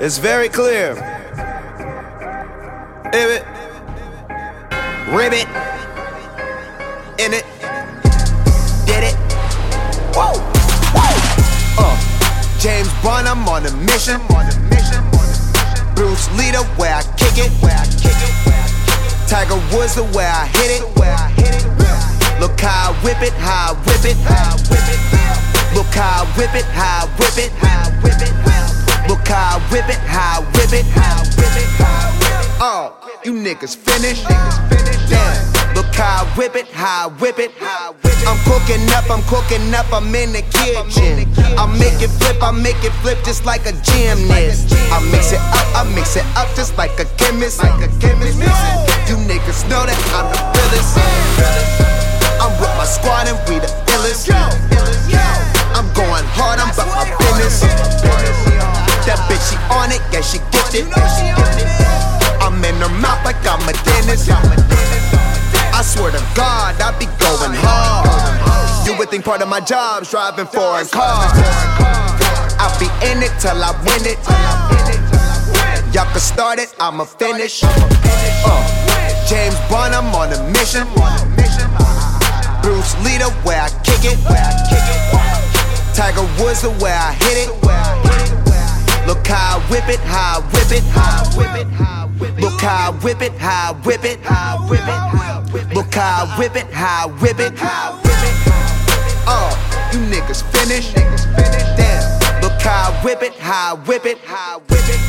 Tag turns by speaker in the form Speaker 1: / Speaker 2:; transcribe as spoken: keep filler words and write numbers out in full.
Speaker 1: It's very clear. Ribbit, ribbit, in it, did it. Whoa, whoa. Uh, James Bond, I'm on a mission. Bruce Lee, the way I kick it. Tiger Woods, the way I hit it. Look how I whip it, how I whip it. Look how I whip it, how I whip it. Look how I whip it, how I whip it. Oh, you niggas finished? Damn, look how I whip it, how I whip it. I'm cooking up, I'm cooking up, I'm in the kitchen. I make it flip, I make it flip just like a gymnast. I mix it up, I mix it up just like a chemist. You niggas know that I'm the realest. I'm with my squad and we the illest. I'm going hard, I'm about my business. That bitch, she on it, yeah, she gifted. I'm in her mouth like I'm a dentist. I swear to God, I be going hard. You would think part of my job's driving foreign cars. I be in it till I win it. Y'all can start it, I'ma finish. uh, James Bond, I'm on a mission. Bruce Lee, the way I kick it. Tiger Woods, the way I hit it. Look how I whip it, how I whip it. Look how I whip it, how I whip it. Look how I whip it, how I whip it. Oh, you niggas finished? Damn, look how I whip it, how I whip it.